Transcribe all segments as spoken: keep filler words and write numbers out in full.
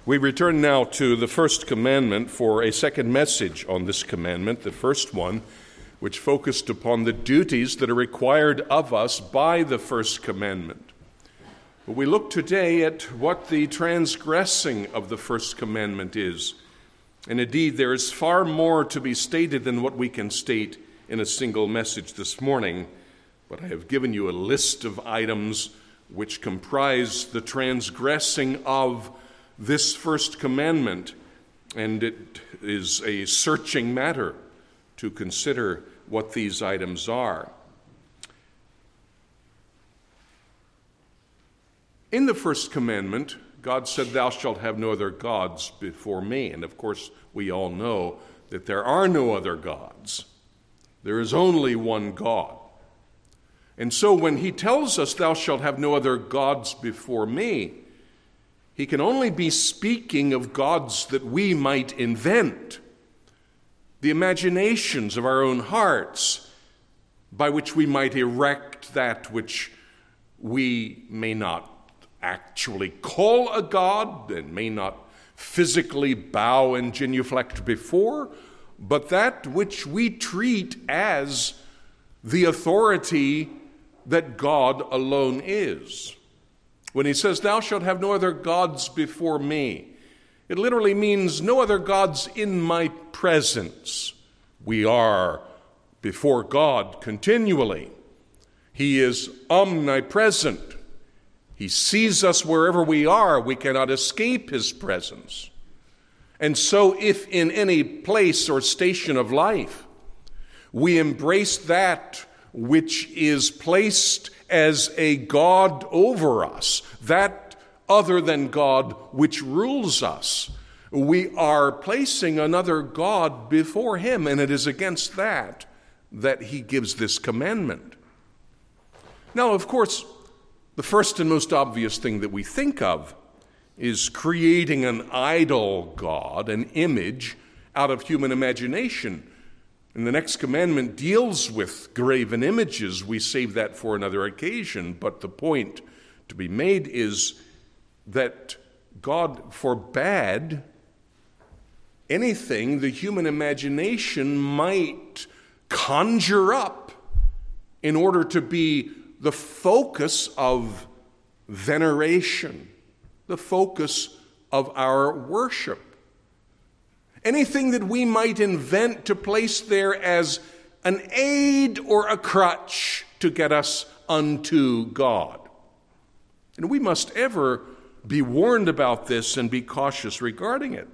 We return now to the first commandment for a second message on this commandment, the first one, which focused upon the duties that are required of us by the first commandment. But we look today at what the transgressing of the first commandment is. And indeed, there is far more to be stated than what we can state in a single message this morning. But I have given you a list of items which comprise the transgressing of this first commandment, and it is a searching matter to consider what these items are. In the first commandment, God said, "Thou shalt have no other gods before me." And of course, we all know that there are no other gods. There is only one God. And so when he tells us, "Thou shalt have no other gods before me," he can only be speaking of gods that we might invent, the imaginations of our own hearts, by which we might erect that which we may not actually call a god and may not physically bow and genuflect before, but that which we treat as the authority that God alone is. When he says, "Thou shalt have no other gods before me," it literally means no other gods in my presence. We are before God continually. He is omnipresent. He sees us wherever we are. We cannot escape his presence. And so if in any place or station of life we embrace that which is placed as a God over us, that other than God which rules us, we are placing another God before him, and it is against that that he gives this commandment. Now, of course, the first and most obvious thing that we think of is creating an idol god, an image, out of human imagination. And the next commandment deals with graven images. We save that for another occasion. But the point to be made is that God forbade anything the human imagination might conjure up in order to be the focus of veneration, the focus of our worship. Anything that we might invent to place there as an aid or a crutch to get us unto God. And we must ever be warned about this and be cautious regarding it.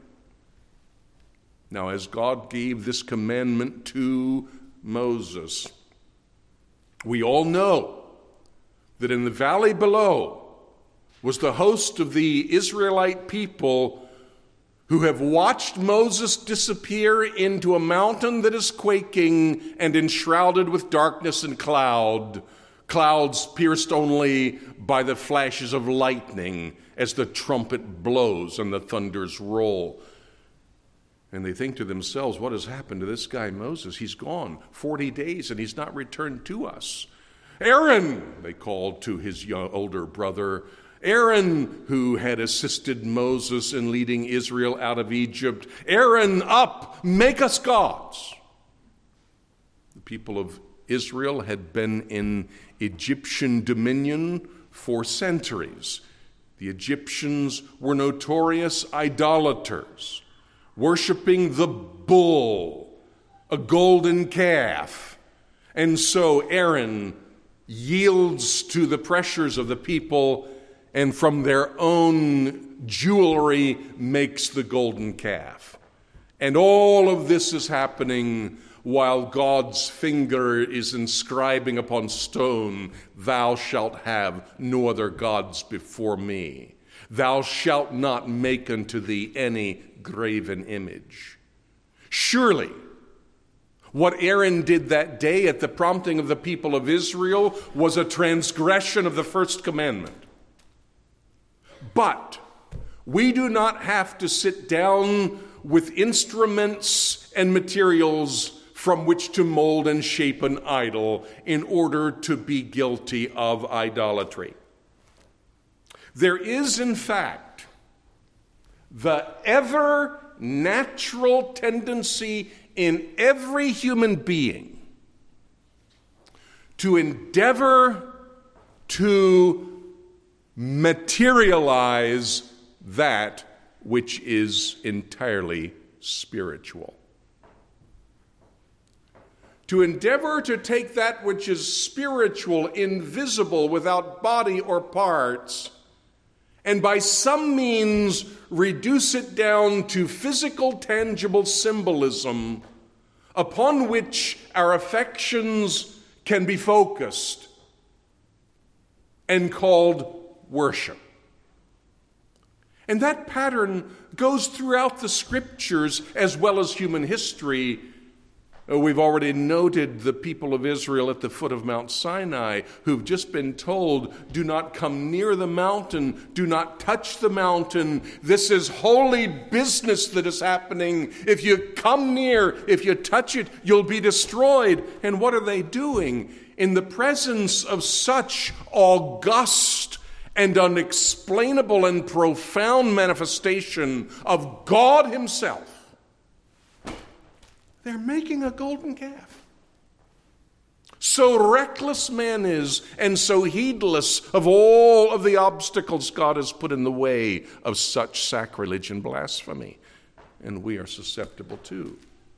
Now, as God gave this commandment to Moses, we all know that in the valley below was the host of the Israelite people who have watched Moses disappear into a mountain that is quaking and enshrouded with darkness and cloud, clouds pierced only by the flashes of lightning as the trumpet blows and the thunders roll. And they think to themselves, what has happened to this guy Moses? He's gone forty days and he's not returned to us. Aaron, they called to his young, older brother, Aaron, who had assisted Moses in leading Israel out of Egypt. Aaron, up, make us gods. The people of Israel had been in Egyptian dominion for centuries. The Egyptians were notorious idolaters, worshiping the bull, a golden calf. And so Aaron yields to the pressures of the people, and from their own jewelry makes the golden calf. And all of this is happening while God's finger is inscribing upon stone, "Thou shalt have no other gods before me. Thou shalt not make unto thee any graven image." Surely, what Aaron did that day at the prompting of the people of Israel was a transgression of the first commandment. But we do not have to sit down with instruments and materials from which to mold and shape an idol in order to be guilty of idolatry. There is, in fact, the ever natural tendency in every human being to endeavor to materialize that which is entirely spiritual. To endeavor to take that which is spiritual, invisible, without body or parts, and by some means reduce it down to physical, tangible symbolism upon which our affections can be focused and called worship. And that pattern goes throughout the Scriptures as well as human history. We've already noted the people of Israel at the foot of Mount Sinai who've just been told, do not come near the mountain, do not touch the mountain. This is holy business that is happening. If you come near, if you touch it, you'll be destroyed. And what are they doing? In the presence of such august and unexplainable and profound manifestation of God Himself, they're making a golden calf. So reckless man is, and so heedless of all of the obstacles God has put in the way of such sacrilege and blasphemy. And we are susceptible too.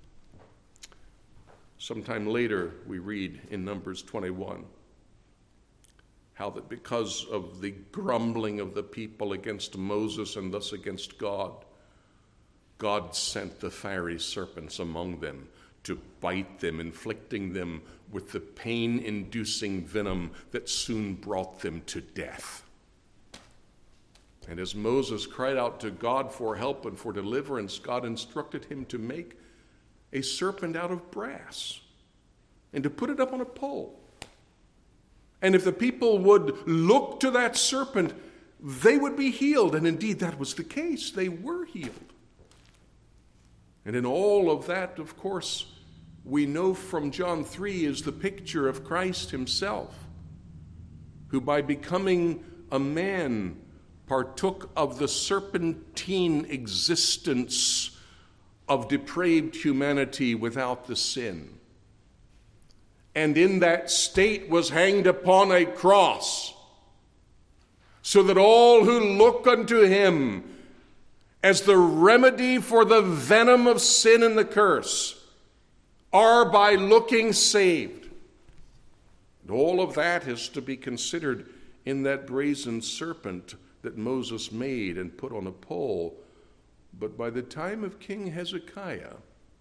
Sometime later, we read in Numbers twenty-one how that because of the grumbling of the people against Moses and thus against God, God sent the fiery serpents among them to bite them, inflicting them with the pain-inducing venom that soon brought them to death. And as Moses cried out to God for help and for deliverance, God instructed him to make a serpent out of brass and to put it up on a pole. And if the people would look to that serpent, they would be healed. And indeed, that was the case. They were healed. And in all of that, of course, we know from John three is the picture of Christ Himself, who by becoming a man partook of the serpentine existence of depraved humanity without the sin. And in that state was hanged upon a cross, so that all who look unto Him as the remedy for the venom of sin and the curse are by looking saved. And all of that is to be considered in that brazen serpent that Moses made and put on a pole. But by the time of King Hezekiah,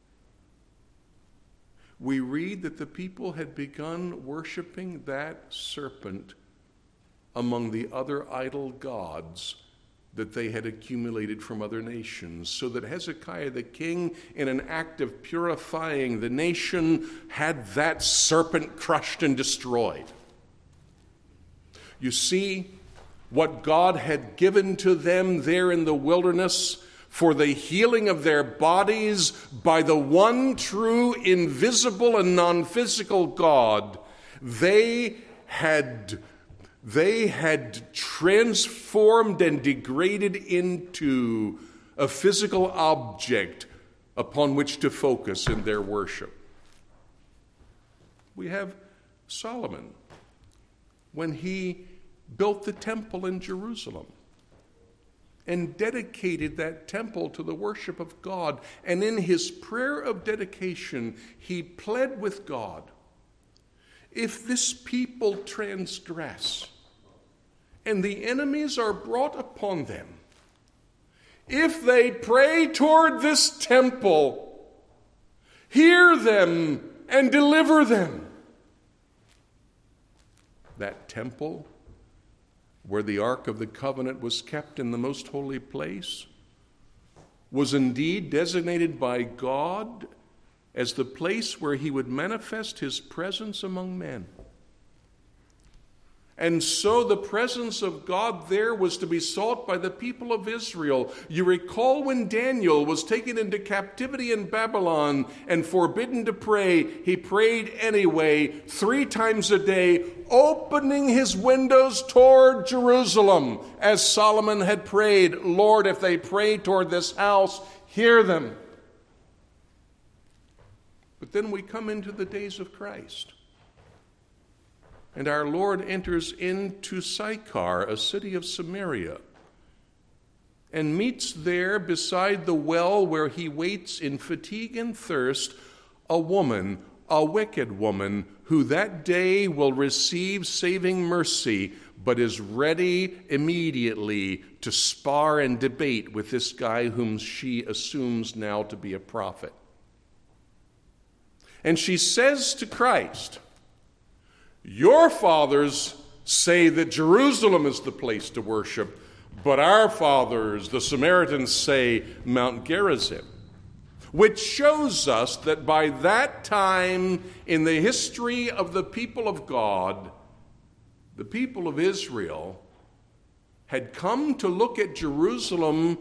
we read that the people had begun worshiping that serpent among the other idol gods that they had accumulated from other nations, so that Hezekiah the king, in an act of purifying the nation, had that serpent crushed and destroyed. You see, what God had given to them there in the wilderness for the healing of their bodies by the one true, invisible, and non-physical God, they had They had transformed and degraded into a physical object upon which to focus in their worship. We have Solomon when he built the temple in Jerusalem and dedicated that temple to the worship of God. And in his prayer of dedication, he pled with God, if this people transgress, and the enemies are brought upon them, if they pray toward this temple, hear them and deliver them. That temple, where the Ark of the Covenant was kept in the most holy place, was indeed designated by God as the place where He would manifest His presence among men. And so the presence of God there was to be sought by the people of Israel. You recall when Daniel was taken into captivity in Babylon and forbidden to pray, he prayed anyway, three times a day, opening his windows toward Jerusalem, as Solomon had prayed, Lord, if they pray toward this house, hear them. But then we come into the days of Christ. And our Lord enters into Sychar, a city of Samaria, and meets there beside the well where he waits in fatigue and thirst a woman, a wicked woman, who that day will receive saving mercy, but is ready immediately to spar and debate with this guy whom she assumes now to be a prophet. And she says to Christ, your fathers say that Jerusalem is the place to worship, but our fathers, the Samaritans, say Mount Gerizim, which shows us that by that time in the history of the people of God, the people of Israel had come to look at Jerusalem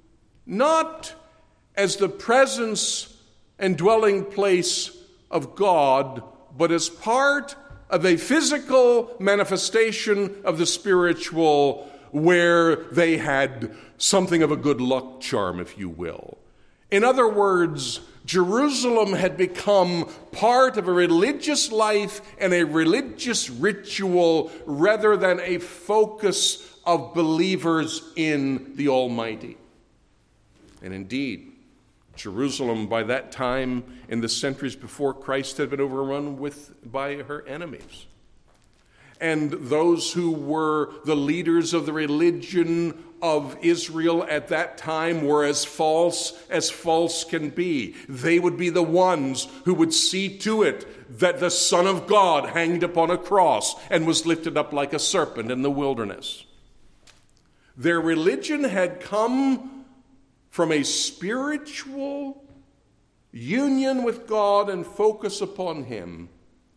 not as the presence and dwelling place of God, but as part of a physical manifestation of the spiritual, where they had something of a good luck charm, if you will. In other words, Jerusalem had become part of a religious life and a religious ritual rather than a focus of believers in the Almighty. And indeed, Jerusalem by that time in the centuries before Christ had been overrun with by her enemies. And those who were the leaders of the religion of Israel at that time were as false as false can be. They would be the ones who would see to it that the Son of God hanged upon a cross and was lifted up like a serpent in the wilderness. Their religion had come from a spiritual union with God and focus upon Him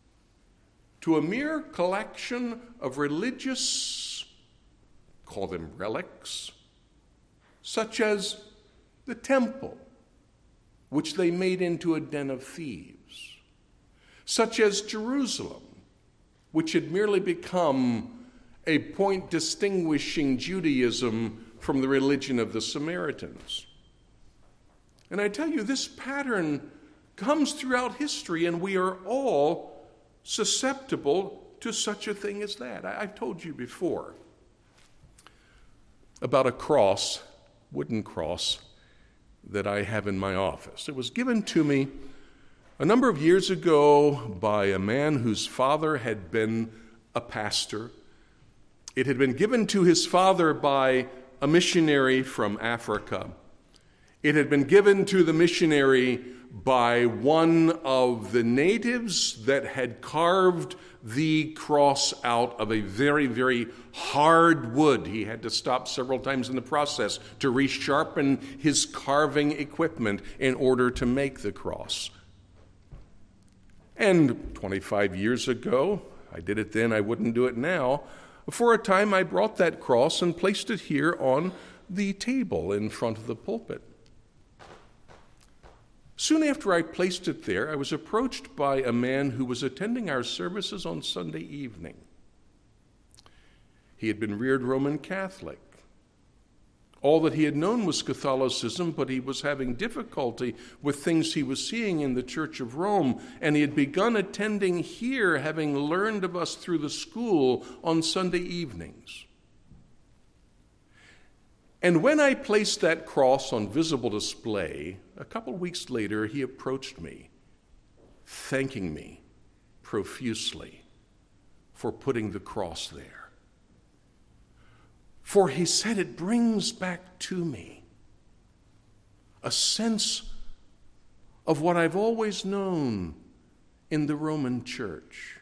to a mere collection of religious, call them relics, such as the temple, which they made into a den of thieves, such as Jerusalem, which had merely become a point distinguishing Judaism from the religion of the Samaritans. And I tell you, this pattern comes throughout history, and we are all susceptible to such a thing as that. I've told you before about a cross, wooden cross, that I have in my office. It was given to me a number of years ago by a man whose father had been a pastor. It had been given to his father by a missionary from Africa. It had been given to the missionary by one of the natives that had carved the cross out of a very, very hard wood. He had to stop several times in the process to resharpen his carving equipment in order to make the cross. And twenty-five years ago, I did it then, I wouldn't do it now. For a time, I brought that cross and placed it here on the table in front of the pulpit. Soon after I placed it there, I was approached by a man who was attending our services on Sunday evening. He had been reared Roman Catholic. All that he had known was Catholicism, but he was having difficulty with things he was seeing in the Church of Rome, and he had begun attending here, having learned of us through the school on Sunday evenings. And when I placed that cross on visible display, a couple weeks later, he approached me, thanking me profusely for putting the cross there. For he said, it brings back to me a sense of what I've always known in the Roman Church.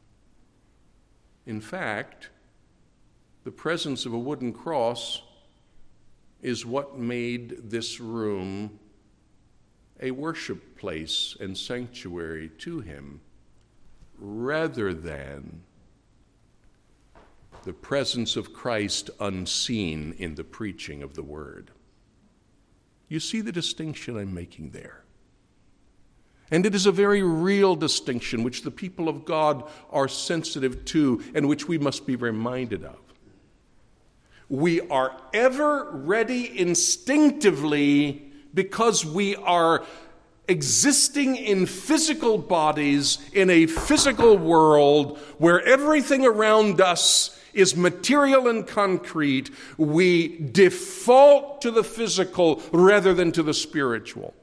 In fact, the presence of a wooden cross is what made this room a worship place and sanctuary to him, rather than the presence of Christ unseen in the preaching of the word. You see the distinction I'm making there? And it is a very real distinction which the people of God are sensitive to and which we must be reminded of. We are ever ready instinctively, because we are existing in physical bodies in a physical world where everything around us is material and concrete. We default to the physical rather than to the spiritual.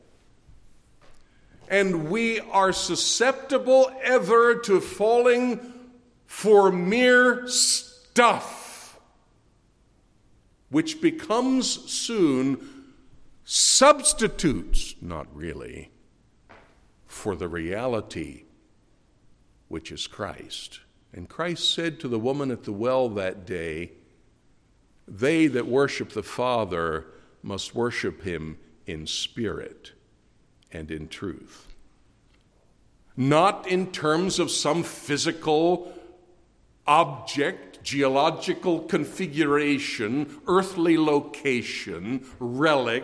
And we are susceptible ever to falling for mere stuff, which becomes soon substitutes, not really, for the reality which is Christ. And Christ said to the woman at the well that day, "They that worship the Father must worship him in spirit and in truth." Not in terms of some physical object, geological configuration, earthly location, relic.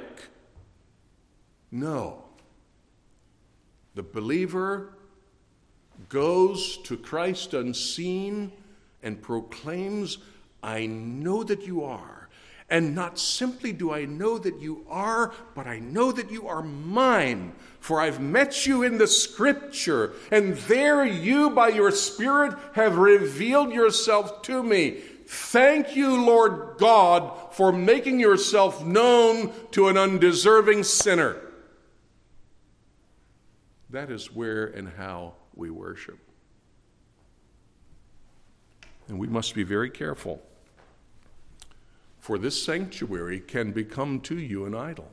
No. The believer goes to Christ unseen and proclaims, "I know that you are. And not simply do I know that you are, but I know that you are mine. For I've met you in the Scripture, and there you, by your Spirit, have revealed yourself to me. Thank you, Lord God, for making yourself known to an undeserving sinner." That is where and how we worship. And we must be very careful, for this sanctuary can become to you an idol.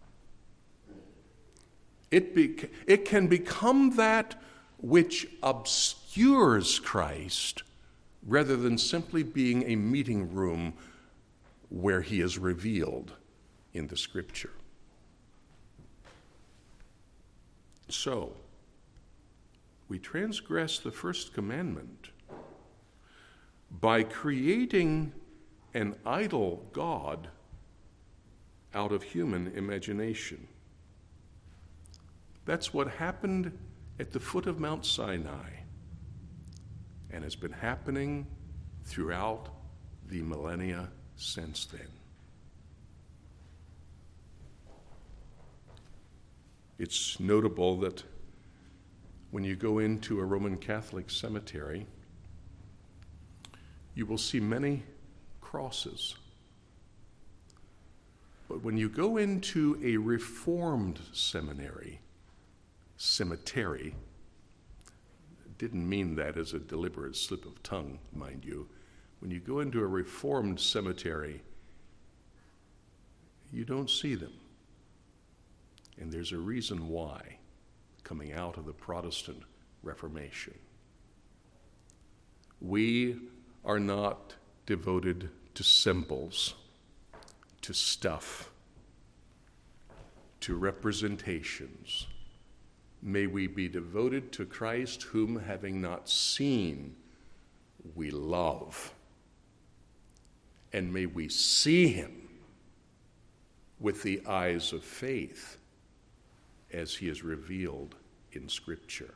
It, be, it can become that which obscures Christ rather than simply being a meeting room where he is revealed in the Scripture. So, we transgress the first commandment by creating an idol God out of human imagination. That's what happened at the foot of Mount Sinai and has been happening throughout the millennia since then. It's notable that when you go into a Roman Catholic cemetery, you will see many crosses. But when you go into a Reformed seminary, cemetery, didn't mean that as a deliberate slip of tongue, mind you. When you go into a Reformed cemetery, you don't see them. And there's a reason why, coming out of the Protestant Reformation. We are not devoted to symbols, to stuff, to representations. May we be devoted to Christ, whom, having not seen, we love. And may we see him with the eyes of faith as he is revealed in Scripture.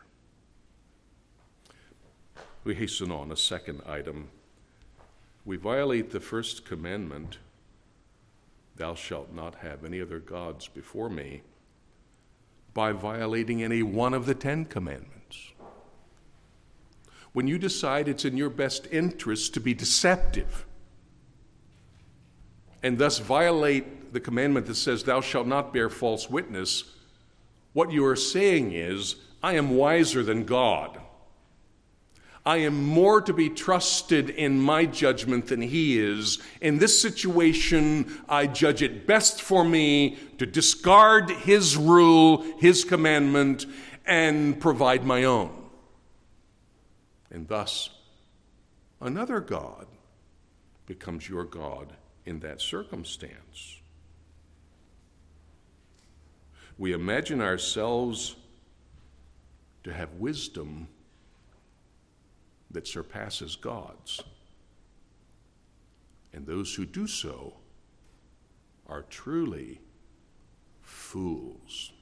We hasten on a second item. We violate the first commandment, "Thou shalt not have any other gods before me," by violating any one of the Ten Commandments. When you decide it's in your best interest to be deceptive and thus violate the commandment that says, "Thou shalt not bear false witness," what you are saying is, I am wiser than God. I am more to be trusted in my judgment than he is. In this situation, I judge it best for me to discard his rule, his commandment, and provide my own. And thus, another God becomes your God in that circumstance. We imagine ourselves to have wisdom that surpasses God's. And those who do so are truly fools.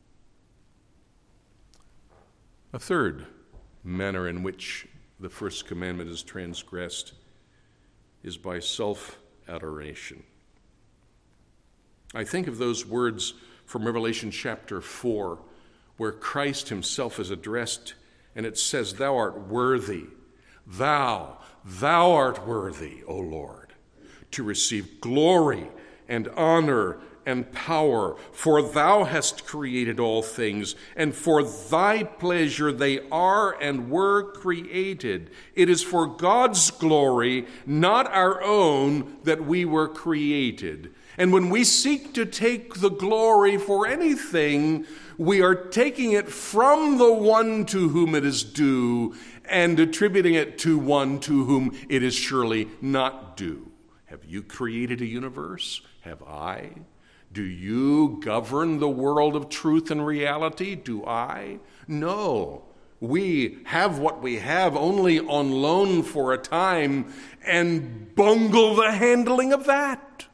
A third manner in which the first commandment is transgressed is by self-adoration. I think of those words from Revelation chapter four, where Christ himself is addressed, and it says, "Thou art worthy, thou, thou art worthy, O Lord, to receive glory and honor and power, for thou hast created all things, and for thy pleasure they are and were created. It is for God's glory, not our own, that we were created." And when we seek to take the glory for anything, we are taking it from the one to whom it is due and attributing it to one to whom it is surely not due. Have you created a universe? Have I? Do you govern the world of truth and reality? Do I? No. We have what we have only on loan for a time and bungle the handling of that.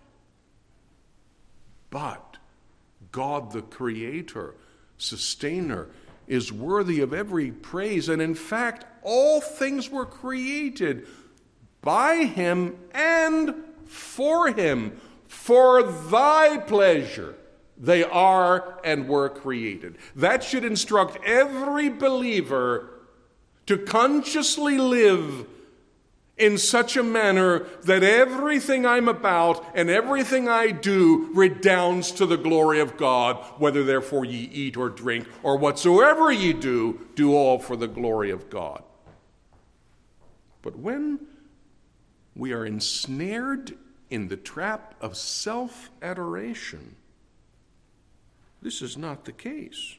But God, the Creator, Sustainer, is worthy of every praise. And in fact, all things were created by him and for him. For thy pleasure they are and were created. That should instruct every believer to consciously live in such a manner that everything I'm about and everything I do redounds to the glory of God, whether therefore ye eat or drink or whatsoever ye do, do all for the glory of God. But when we are ensnared in the trap of self-adoration, this is not the case.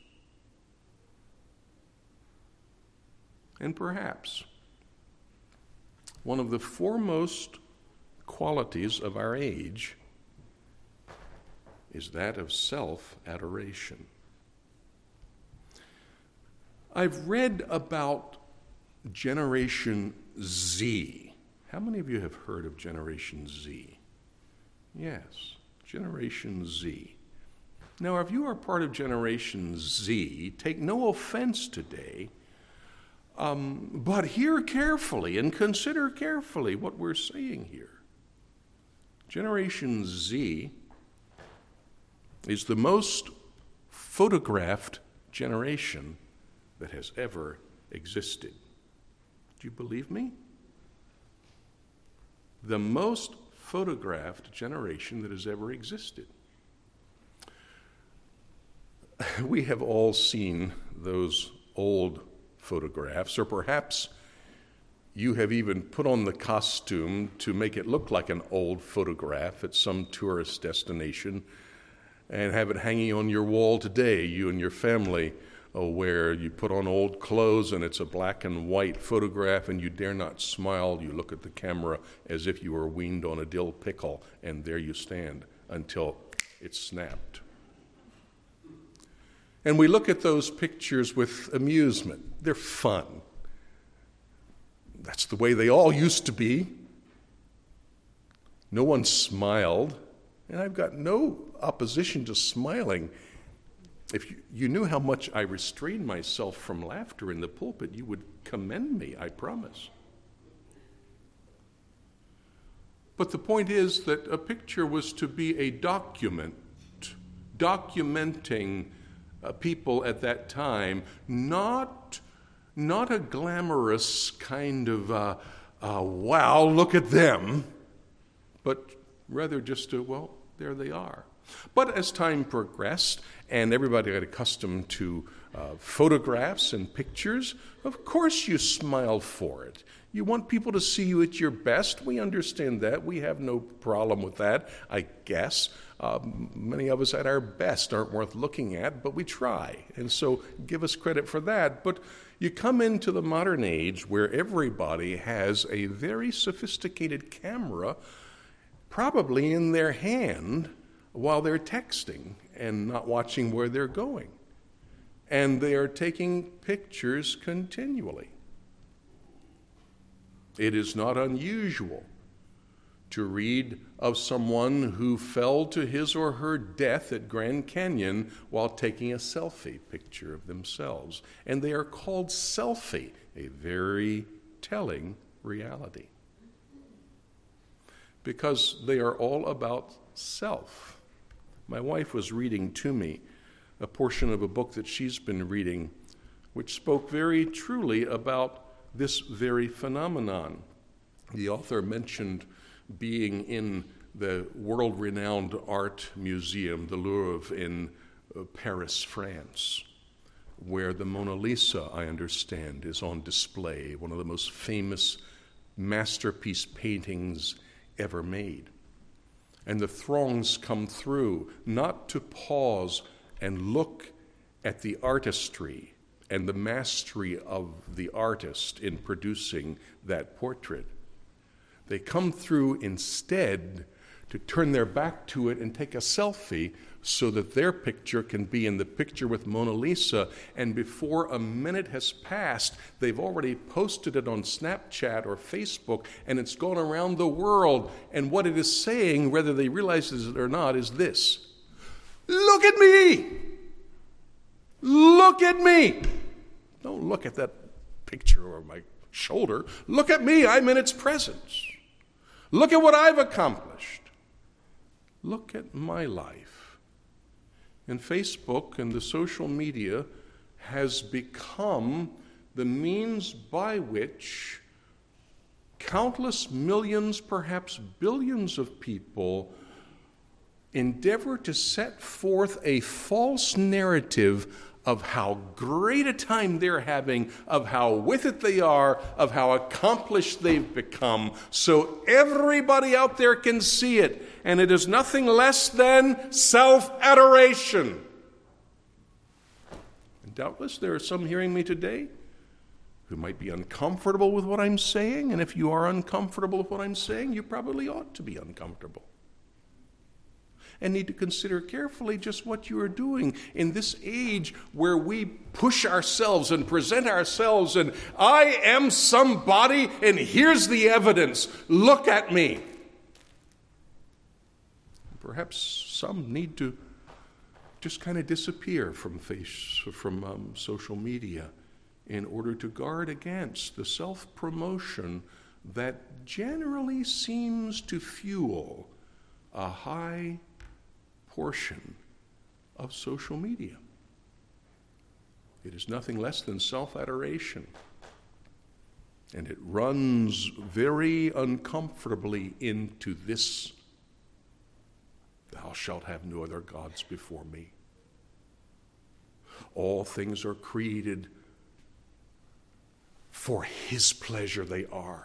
And perhaps one of the foremost qualities of our age is that of self-adoration. I've read about Generation Z. How many of you have heard of Generation Z? Yes, Generation Z. Now, if you are part of Generation Z, take no offense today, um, but hear carefully and consider carefully what we're saying here. Generation Z is the most photographed generation that has ever existed. Do you believe me? The most photographed generation that has ever existed. We have all seen those old photographs, or perhaps you have even put on the costume to make it look like an old photograph at some tourist destination and have it hanging on your wall today, you and your family, oh, where you put on old clothes and it's a black and white photograph and you dare not smile. You look at the camera as if you were weaned on a dill pickle, and there you stand until it's snapped. And we look at those pictures with amusement. They're fun. That's the way they all used to be. No one smiled, and I've got no opposition to smiling. If you, you knew how much I restrain myself from laughter in the pulpit, you would commend me, I promise. But the point is that a picture was to be a document, documenting uh, people at that time, not, not a glamorous kind of, uh, uh, wow, look at them, but rather just a, well, there they are. But as time progressed and everybody got accustomed to uh, photographs and pictures, of course you smiled for it. You want people to see you at your best. We understand that. We have no problem with that, I guess. Um, many of us at our best aren't worth looking at, but we try. And so give us credit for that. But you come into the modern age where everybody has a very sophisticated camera, probably in their hand, while they're texting and not watching where they're going. And they are taking pictures continually. It is not unusual to read of someone who fell to his or her death at Grand Canyon while taking a selfie picture of themselves. And they are called selfie, a very telling reality. Because they are all about self. My wife was reading to me a portion of a book that she's been reading, which spoke very truly about this very phenomenon. The author mentioned being in the world-renowned art museum, the Louvre, in uh, Paris, France, where the Mona Lisa, I understand, is on display, one of the most famous masterpiece paintings ever made. And the throngs come through, not to pause and look at the artistry and the mastery of the artist in producing that portrait. They come through instead to turn their back to it and take a selfie so that their picture can be in the picture with Mona Lisa. And before a minute has passed, they've already posted it on Snapchat or Facebook, and it's gone around the world. And what it is saying, whether they realize it or not, is this: look at me! Look at me! Don't look at that picture over my shoulder. Look at me. I'm in its presence. Look at what I've accomplished. Look at my life. And Facebook and the social media has become the means by which countless millions, perhaps billions of people endeavor to set forth a false narrative of how great a time they're having, of how with it they are, of how accomplished they've become, so everybody out there can see it. And it is nothing less than self-adoration. And doubtless there are some hearing me today who might be uncomfortable with what I'm saying, and if you are uncomfortable with what I'm saying, you probably ought to be uncomfortable. And need to consider carefully just what you are doing in this age where we push ourselves and present ourselves and I am somebody and here's the evidence. Look at me. Perhaps some need to just kind of disappear from face, from um, social media in order to guard against the self-promotion that generally seems to fuel a high portion of social media. It is nothing less than self-adoration. And it runs very uncomfortably into this: thou shalt have no other gods before me. All things are created for his pleasure, they are.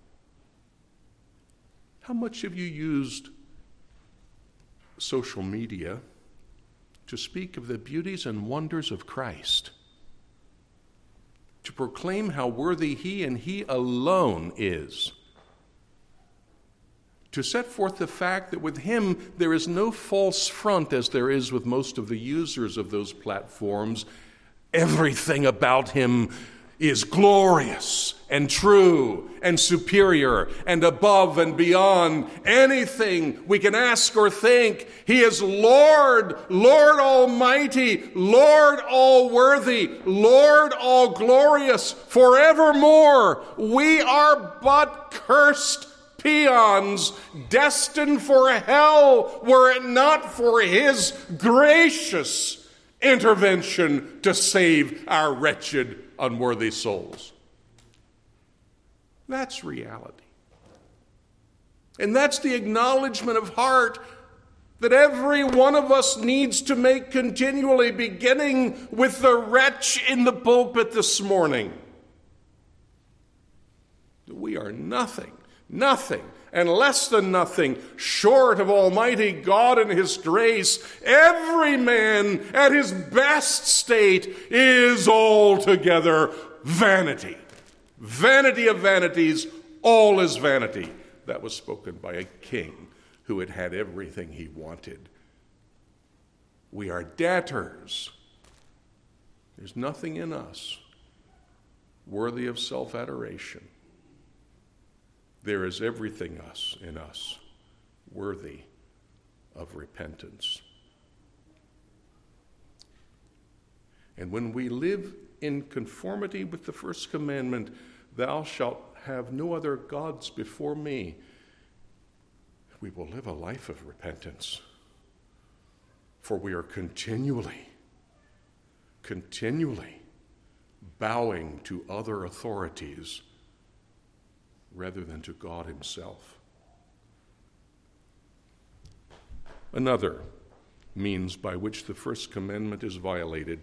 How much have you used social media to speak of the beauties and wonders of Christ, to proclaim how worthy he and he alone is, to set forth the fact that with him there is no false front as there is with most of the users of those platforms? Everything about him is glorious and true and superior and above and beyond anything we can ask or think. He is Lord, Lord Almighty, Lord All-Worthy, Lord All-Glorious, forevermore. We are but cursed peons, destined for hell, were it not for his gracious intervention to save our wretched, unworthy souls. That's reality. And that's the acknowledgement of heart that every one of us needs to make continually, beginning with the wretch in the pulpit this morning. We are nothing, nothing, and less than nothing short of Almighty God and his grace. Every man at his best state is altogether vanity. Vanity of vanities, all is vanity. That was spoken by a king who had had everything he wanted. We are debtors. There's nothing in us worthy of self-adoration. there is everything us in us worthy of repentance. And when we live in conformity with the first commandment, thou shalt have no other gods before me, we will live a life of repentance. For we are continually, continually bowing to other authorities rather than to God himself. Another means by which the first commandment is violated,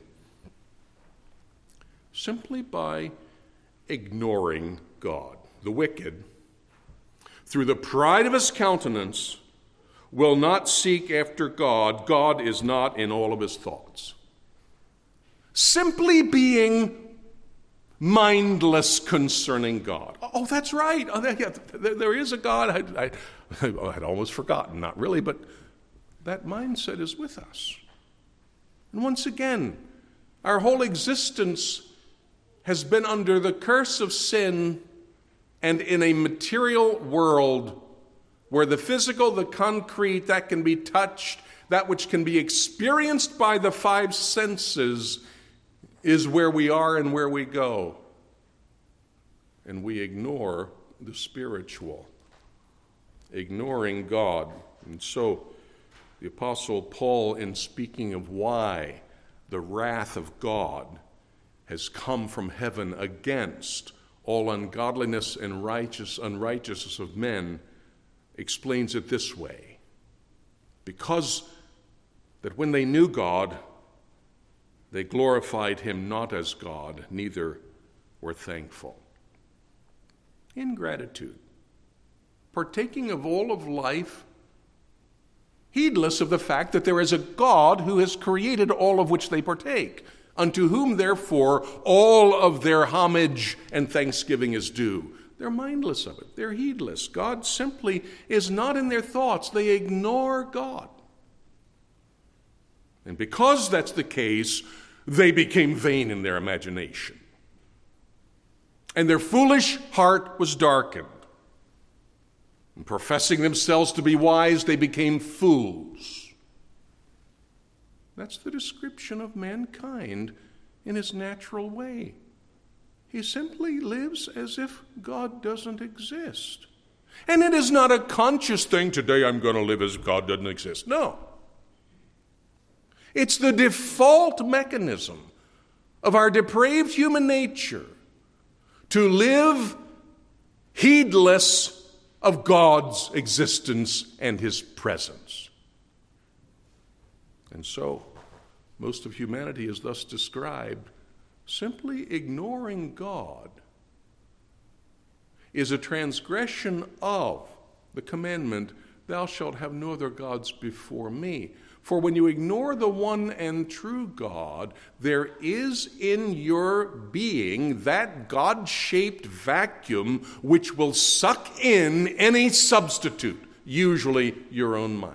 simply by ignoring God. The wicked, through the pride of his countenance, will not seek after God. God is not in all of his thoughts. Simply being mindless concerning God. Oh, that's right. Oh, yeah, there, there is a God. I, I, I had almost forgotten. Not really, but that mindset is with us. And once again, our whole existence has been under the curse of sin and in a material world where the physical, the concrete, that can be touched, that which can be experienced by the five senses is where we are and where we go. And we ignore the spiritual, ignoring God. And so the Apostle Paul, in speaking of why the wrath of God has come from heaven against all ungodliness and righteous unrighteousness of men, explains it this way. Because that when they knew God, they glorified him not as God, neither were thankful. Ingratitude. Partaking of all of life, heedless of the fact that there is a God who has created all of which they partake, unto whom, therefore, all of their homage and thanksgiving is due. They're mindless of it. They're heedless. God simply is not in their thoughts. They ignore God. And because that's the case, they became vain in their imagination. And their foolish heart was darkened. And professing themselves to be wise, they became fools. That's the description of mankind in his natural way. He simply lives as if God doesn't exist. And it is not a conscious thing, today I'm going to live as if God doesn't exist. No. It's the default mechanism of our depraved human nature to live heedless of God's existence and his presence. And so, most of humanity is thus described. Simply ignoring God is a transgression of the commandment, thou shalt have no other gods before me. For when you ignore the one and true God, there is in your being that God-shaped vacuum which will suck in any substitute, usually your own mind.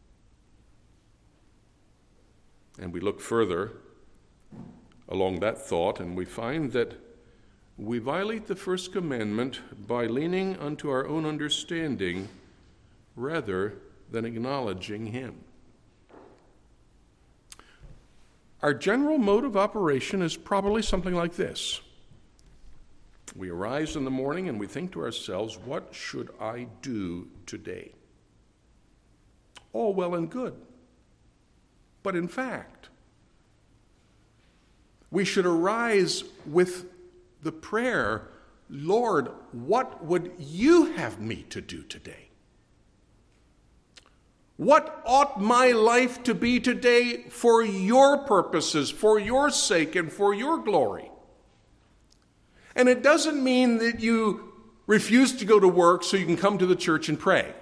And we look further along that thought, and we find that we violate the first commandment by leaning unto our own understanding rather than acknowledging him. Our general mode of operation is probably something like this. We arise in the morning and we think to ourselves, what should I do today? All well and good. But in fact, we should arise with the prayer, Lord, what would you have me to do today? What ought my life to be today for your purposes, for your sake, and for your glory? And it doesn't mean that you refuse to go to work so you can come to the church and pray.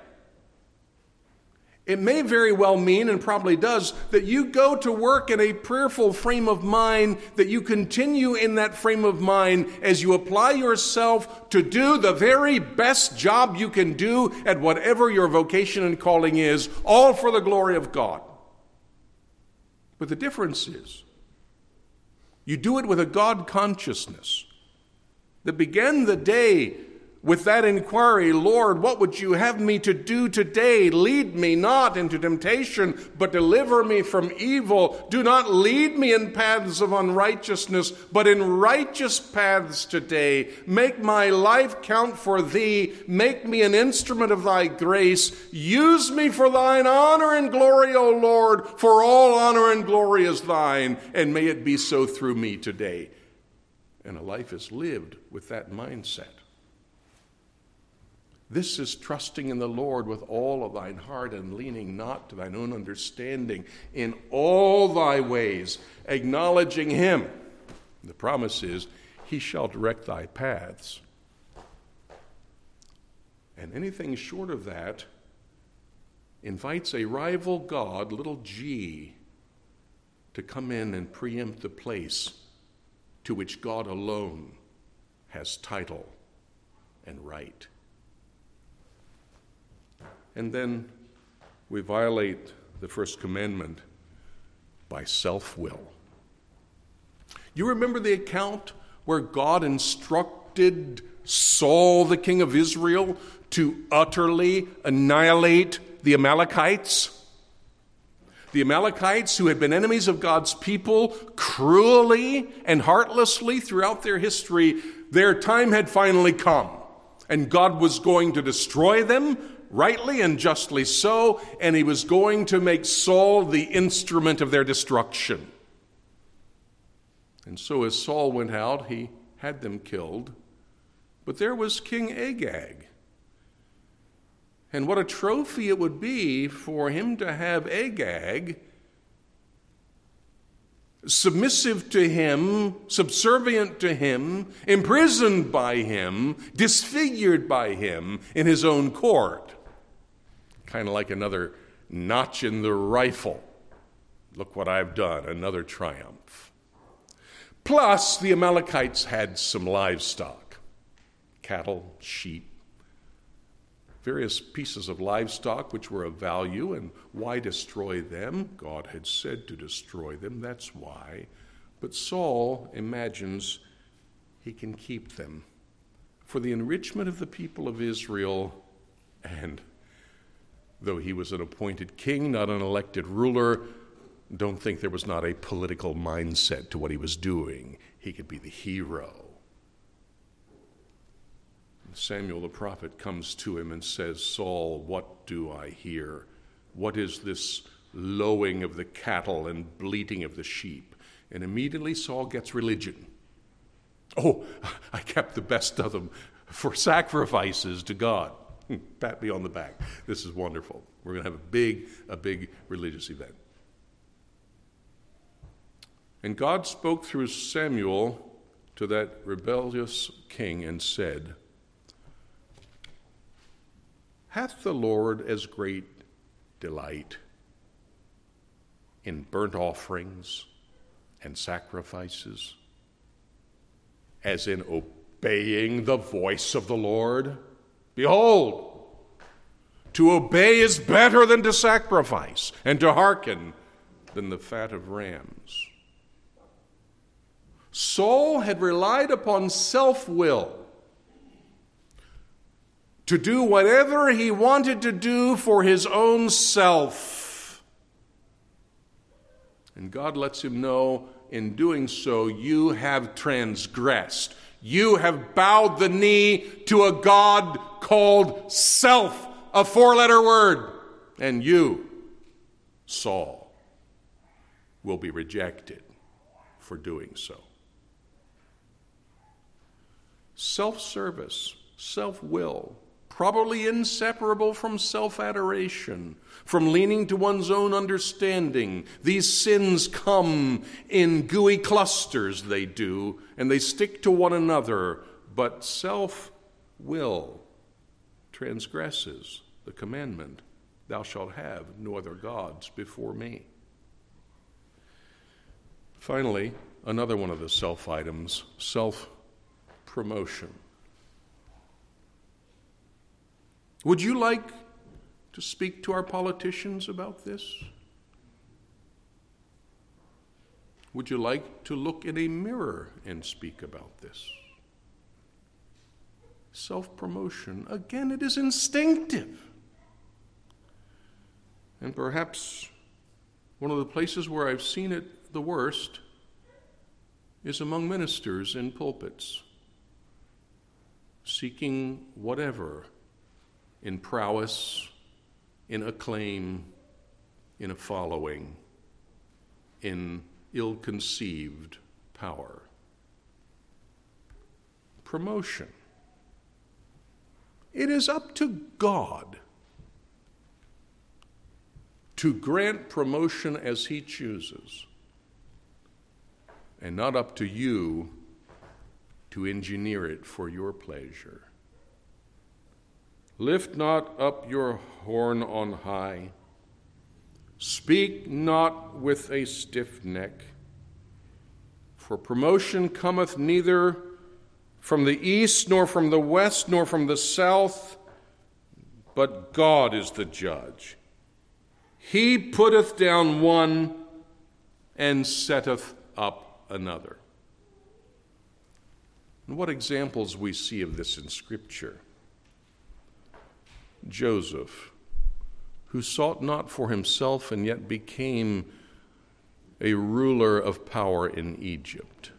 It may very well mean, and probably does, that you go to work in a prayerful frame of mind, that you continue in that frame of mind as you apply yourself to do the very best job you can do at whatever your vocation and calling is, all for the glory of God. But the difference is, you do it with a God consciousness that began the day with that inquiry, Lord, what would you have me to do today? Lead me not into temptation, but deliver me from evil. Do not lead me in paths of unrighteousness, but in righteous paths today. Make my life count for thee. Make me an instrument of thy grace. Use me for thine honor and glory, O Lord, for all honor and glory is thine, and may it be so through me today. And a life is lived with that mindset. This is trusting in the Lord with all of thine heart and leaning not to thine own understanding. In all thy ways, acknowledging him. The promise is, he shall direct thy paths. And anything short of that invites a rival god, little g, to come in and preempt the place to which God alone has title and right. And then we violate the first commandment by self-will. You remember the account where God instructed Saul, the king of Israel, to utterly annihilate the Amalekites? The Amalekites, who had been enemies of God's people cruelly and heartlessly throughout their history, their time had finally come, and God was going to destroy them, rightly and justly so, and he was going to make Saul the instrument of their destruction. And so as Saul went out, he had them killed. But there was King Agag. And what a trophy it would be for him to have Agag submissive to him, subservient to him, imprisoned by him, disfigured by him in his own court. Kind of like another notch in the rifle. Look what I've done, another triumph. Plus, the Amalekites had some livestock, cattle, sheep, various pieces of livestock which were of value, and why destroy them? God had said to destroy them, that's why. But Saul imagines he can keep them for the enrichment of the people of Israel, and though he was an appointed king, not an elected ruler, don't think there was not a political mindset to what he was doing. He could be the hero. Samuel the prophet comes to him and says, Saul, what do I hear? What is this lowing of the cattle and bleating of the sheep? And immediately Saul gets religion. Oh, I kept the best of them for sacrifices to God. Pat me on the back. This is wonderful. We're going to have a big, a big religious event. And God spoke through Samuel to that rebellious king and said, hath the Lord as great delight in burnt offerings and sacrifices as in obeying the voice of the Lord? Behold, to obey is better than to sacrifice, and to hearken than the fat of rams. Saul had relied upon self-will to do whatever he wanted to do for his own self. And God lets him know, in doing so, you have transgressed. You have bowed the knee to a God called self, a four-letter word. And you, Saul, will be rejected for doing so. Self-service, self-will, probably inseparable from self-adoration, from leaning to one's own understanding. These sins come in gooey clusters, they do, and they stick to one another. But self-will transgresses the commandment, thou shalt have no other gods before me. Finally, another one of the self-items, self-promotion. Would you like to speak to our politicians about this? Would you like to look in a mirror and speak about this? self-promotion. Again, it is instinctive. And perhaps one of the places where I've seen it the worst is among ministers in pulpits, seeking whatever in prowess, in acclaim, in a following, in ill-conceived power. Promotion. It is up to God to grant promotion as he chooses, and not up to you to engineer it for your pleasure. Lift not up your horn on high. Speak not with a stiff neck. For promotion cometh neither from the east, nor from the west, nor from the south, but God is the judge. He putteth down one and setteth up another. And what examples we see of this in Scripture. Joseph, who sought not for himself and yet became a ruler of power in Egypt.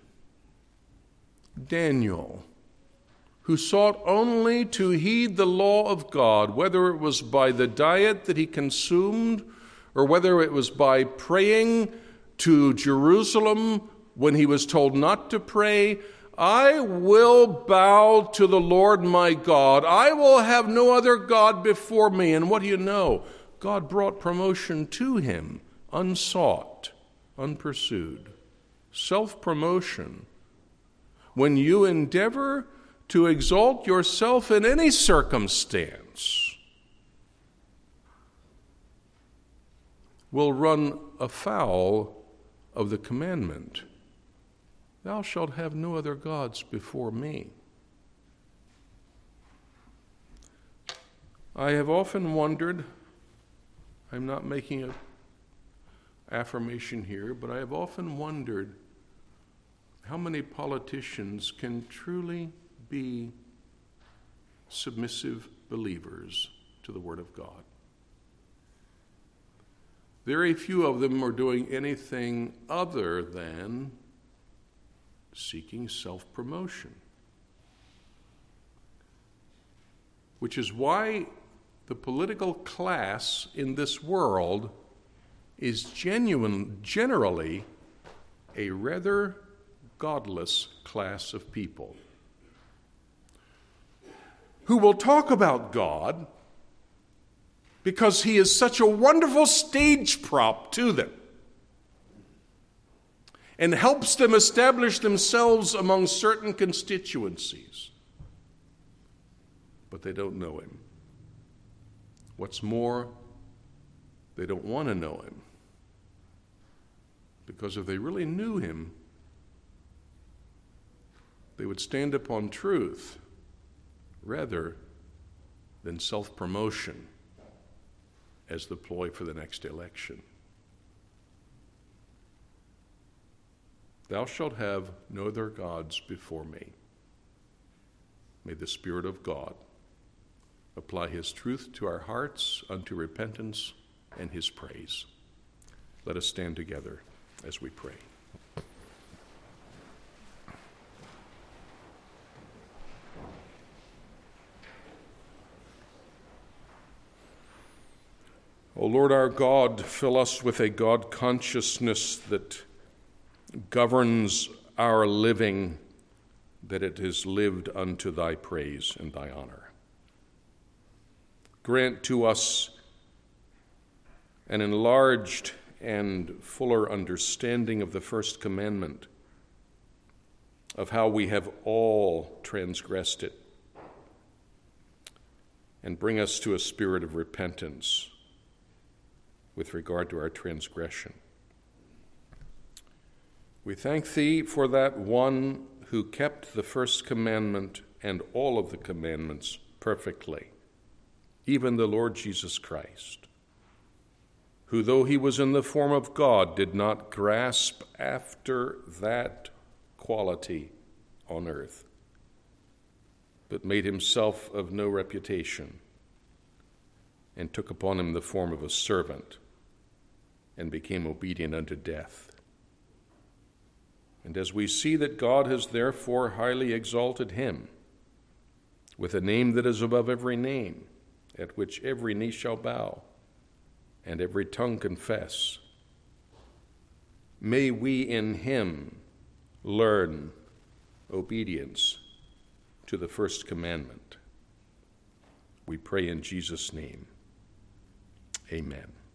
Daniel, who sought only to heed the law of God, whether it was by the diet that he consumed or whether it was by praying to Jerusalem when he was told not to pray. I will bow to the Lord my God. I will have no other God before me. And what do you know? God brought promotion to him, unsought, unpursued. Self-promotion. When you endeavor to exalt yourself in any circumstance, will run afoul of the commandment, thou shalt have no other gods before me. I have often wondered, I'm not making an affirmation here, but I have often wondered how many politicians can truly be submissive believers to the Word of God. Very few of them are doing anything other than seeking self-promotion, which is why the political class in this world is genuine, generally a rather godless class of people who will talk about God because he is such a wonderful stage prop to them and helps them establish themselves among certain constituencies. But they don't know him. What's more, they don't want to know him. Because if they really knew him, they would stand upon truth rather than self-promotion as the ploy for the next election. Thou shalt have no other gods before me. May the Spirit of God apply his truth to our hearts unto repentance and his praise. Let us stand together as we pray. O Lord our God, fill us with a God consciousness that governs our living, that it is lived unto thy praise and thy honor. Grant to us an enlarged and fuller understanding of the first commandment, of how we have all transgressed it, and bring us to a spirit of repentance with regard to our transgression. We thank thee for that one who kept the first commandment and all of the commandments perfectly, even the Lord Jesus Christ, who, though he was in the form of God, did not grasp after that quality on earth, but made himself of no reputation, and took upon him the form of a servant, and became obedient unto death. And as we see that God has therefore highly exalted him, with a name that is above every name, at which every knee shall bow, and every tongue confess, may we in him learn obedience to the first commandment. We pray in Jesus' name. Amen.